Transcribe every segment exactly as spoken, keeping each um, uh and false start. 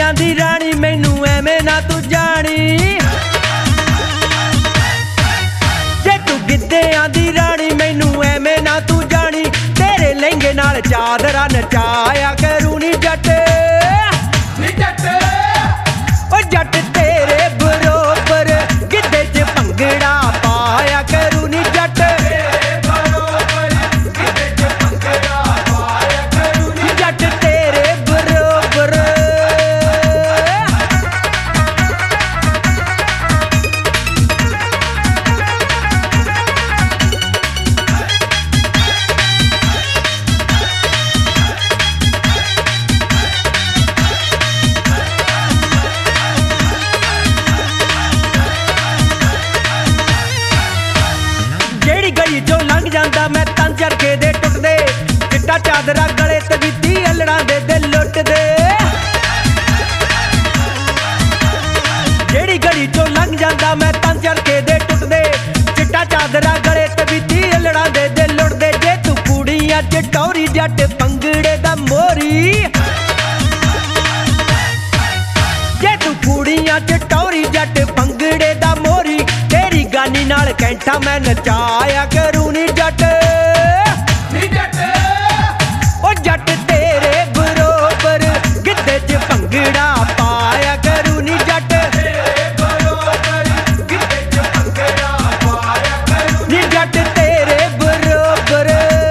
गिद्धियां दी रानी मैनू एवें ना तू जानी। जे तू गिद्धियां दी रानी मैनू एवें ना तू जानी, तेरे लहंगे नाल चादरा नचाया करूं नी जट। ओ जट तेरे बरोबर गिद्धे च भंगड़ा पाया करूं नी जट। जट तेरे बरोबर। जेड़ी गली चो लंघ जांदा मैं तन चरखे दे टुटदे, चिट्टा चादरा गले ते बीती अलड़ा दे दिल लुटदे। जेड़ी गली चो लंघ जांदा मैं तन चरखे दे टुटदे, चिट्टा चादरा गले ते बीती अलड़ा दे दिल लुटदे। जे तू कुड़ियां च टौरी जट भंगड़े दा मोरी, जे तू कुड़ियां च टौरी जट भंगड़े दा मोरी, तेरी गानी नाल कैंठा मैं नचाया करूं नी जट। ओ जट तेरे बरोबर गिद्धे च भंगड़ा पाया करूं नी जट। नी जट तेरे बरोबर।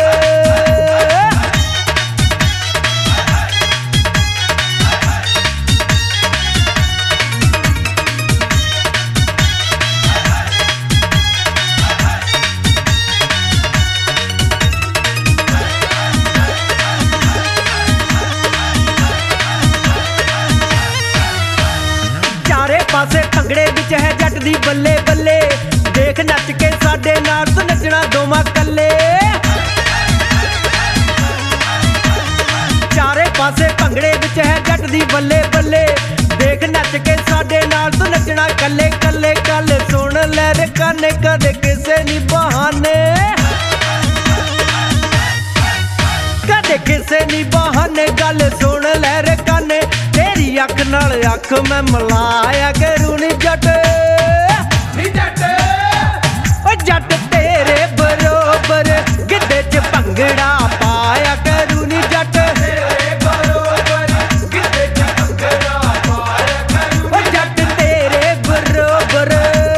चारे पासे भंगड़े विच है जट दी बल्ले बल्ले, देख नच के साडे नाल तू नचना दोवां कल्ले। चारे पासे भंगड़े विच है जट दी बल्ले बल्ले, देख नच के साडे नाल तू नचना कल्ले कल्ले। गल सुन लै रे काने कदे किसे नी बहाने, कदे किसे नी बहाने। गल सुन लै रे काने, तेरी अख नाल अख मैं मिलाया करूं नी जट। ओ जट तेरे बरोबर गिद्धे च भंगड़ा पाया करूं नी जट। ओ जट तेरे बरोबर।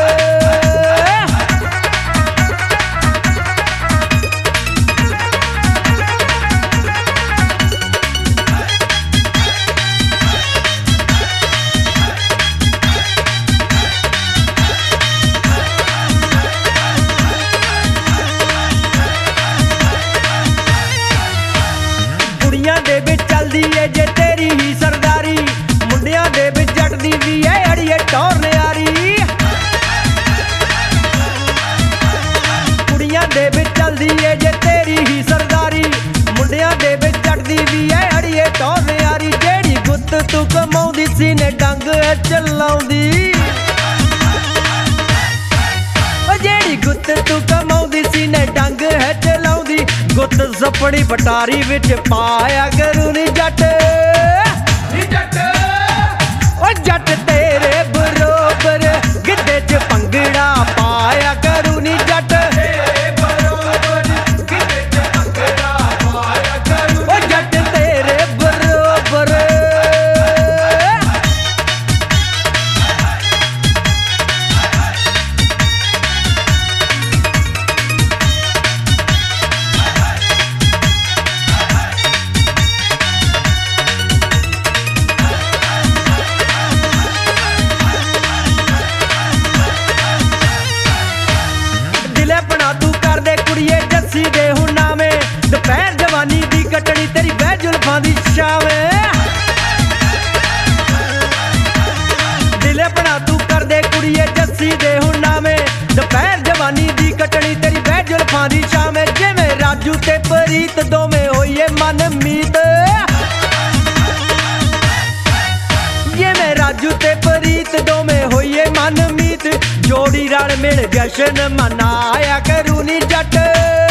कुड़ियां दे विच चलदी ए जे तेरी ही सरदारी, मुंडियां दे विच जट दी वी ए अड़िए टौर न्यारी। कुड़ियां दे विच चलदी ए जे तेरी ही सरदारी, मुंडियां दे विच जट दी वी ए अड़िए टौर न्यारी। जेड़ी गुत्त तू कमाउंदी सीने डंग है चलाउंदी, ओ जेड़ी गुत्त तू कमाउंदी सीने डंग है चलाउंदी। गुत्त सपड़ी पटारी विच पाया करूं नी जट। ओ जट तेरे बरोबर गिद्धे च भंगड़ा पाया करूं नी जट। ओ जट तेरे बरोबर। जस्सी दे हुना में दोपहर जवानी दी कटनी, तेरी बह जुल्फां दी छावें। दिल अपना तू कर दे कुड़िए जस्सी दे हुना में, दोपहर जवानी दी कटनी, तेरी बह जुल्फां दी छावें। जिवें राजू ते प्रीत दोवें होइए मन मीत, जिवें राजू ते प्रीत दोवें होइए मन मीत। जोड़ी रल मिल जशन मनाया करूं नी जट।